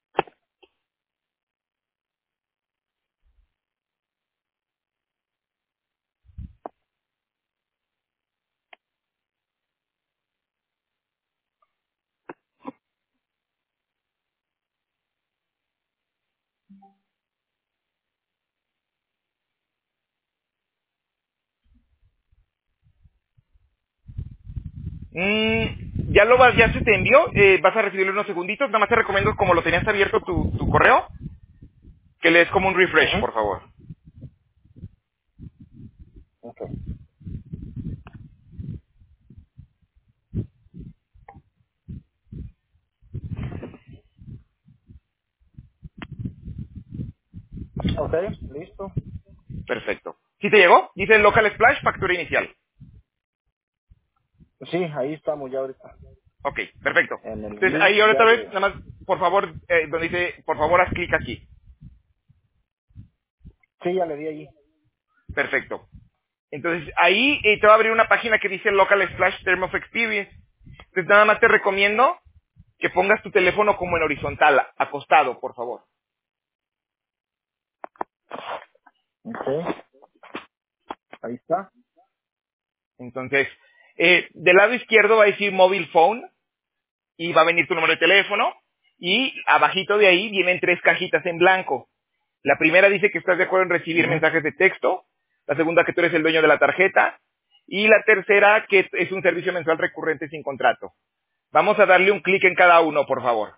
S3: Ya se te envió, vas a recibirlo en unos segunditos, nada más te recomiendo, como lo tenías abierto tu correo, que le des como un refresh,
S2: Ujú.
S3: por favor.
S2: Ok. Ok, listo.
S3: Perfecto. ¿Sí te llegó? Dice Local Splash, factura inicial.
S2: Sí, ahí estamos ya ahorita.
S3: Ok, perfecto.
S2: En el
S3: Entonces
S2: link
S3: ahí ahora
S2: ya
S3: otra vez,
S2: de...
S3: nada más, por favor, donde dice, por favor, haz clic aquí.
S2: Sí, ya le di allí.
S3: Perfecto. Entonces ahí te va a abrir una página que dice Local Splash Term of Experience. Entonces nada más te recomiendo que pongas tu teléfono como en horizontal, acostado, por favor.
S2: Ok, ahí está.
S3: Entonces, del lado izquierdo va a decir Mobile Phone y va a venir tu número de teléfono y abajito de ahí vienen 3 cajitas en blanco. La primera dice que estás de acuerdo en recibir
S2: Ujú.
S3: mensajes de texto, la segunda que tú eres el dueño de la tarjeta y la tercera que es un servicio mensual recurrente sin contrato. Vamos a darle un clic en cada uno, por favor.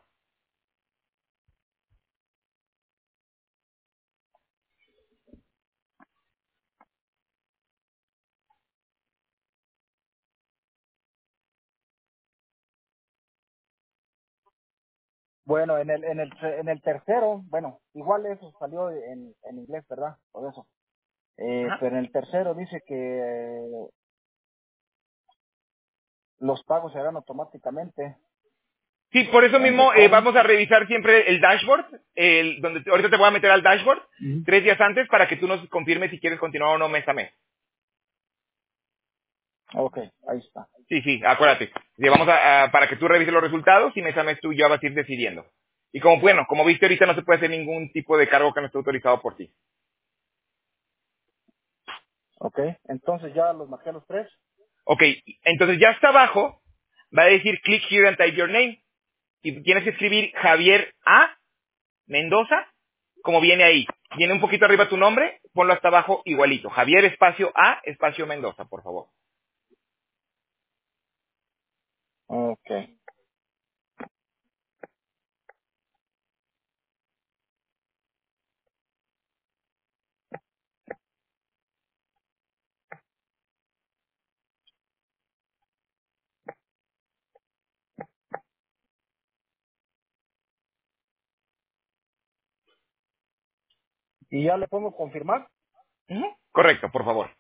S2: Bueno, en el tercero, bueno, igual eso salió en inglés, ¿verdad? Por eso.
S3: Ajá.
S2: Pero en el tercero dice que los pagos se harán automáticamente
S3: Sí, por eso
S2: en
S3: mismo
S2: Recovery.
S3: vamos a revisar siempre el dashboard, ahorita te voy a meter al dashboard
S2: Ujú.
S3: 3 días antes para que tú nos confirmes si quieres continuar o no mes a mes.
S2: Ok, ahí está.
S3: Sí, sí, acuérdate. Vamos para que tú revises los resultados y mes a mes tú ya vas a ir decidiendo. Y como, bueno, como viste ahorita no se puede hacer ningún tipo de cargo que no esté autorizado por ti.
S2: Ok, entonces ya los marqué los tres.
S3: Ok, entonces ya hasta abajo va a decir click here and type your name. Y tienes que escribir Javier A. Mendoza, como viene ahí. Viene un poquito arriba tu nombre, ponlo hasta abajo igualito. Javier espacio A espacio Mendoza, por favor.
S2: Ok. ¿Y ya le pongo confirmar?
S3: Ujú. Correcto, por favor.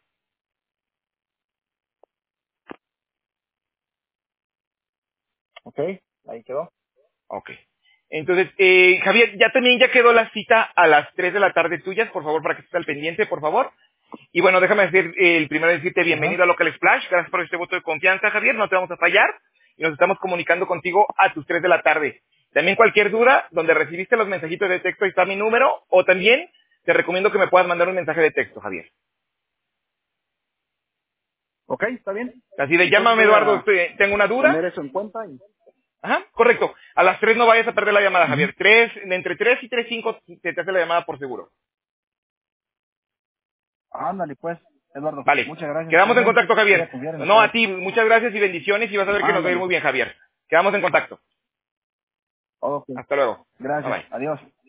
S2: Ok, ahí quedó.
S3: Ok. Entonces, Javier, ya quedó la cita a las 3 de la tarde tuyas, por favor, para que estés al pendiente, por favor. Y bueno, déjame decir, el primero decirte
S2: Ajá.
S3: bienvenido a Local Splash, gracias por este voto de confianza, Javier, no te vamos a fallar, y nos estamos comunicando contigo a tus 3 de la tarde. También cualquier duda, donde recibiste los mensajitos de texto, ahí está mi número, o también te recomiendo que me puedas mandar un mensaje de texto, Javier.
S2: Ok, está bien.
S3: Así de,
S2: Entonces
S3: llámame
S2: voy
S3: Eduardo,
S2: a
S3: tengo una duda.
S2: tener eso en cuenta y...
S3: Ajá. Correcto. A las 3 no vayas a perder la llamada, Javier. Entre 3 y 3:05 te hace la llamada por seguro.
S2: Ándale, pues, Eduardo.
S3: Vale.
S2: Muchas gracias,
S3: Quedamos en
S2: también.
S3: contacto,
S2: Voy
S3: Javier.
S2: a confiar en
S3: No, a
S2: ustedes.
S3: ti. Muchas gracias y bendiciones y vas a ver que nos va a ir
S2: Ándale.
S3: muy bien, Javier. Quedamos en contacto.
S2: Ok.
S3: Hasta luego. Bye
S2: Gracias.
S3: bye.
S2: Adiós.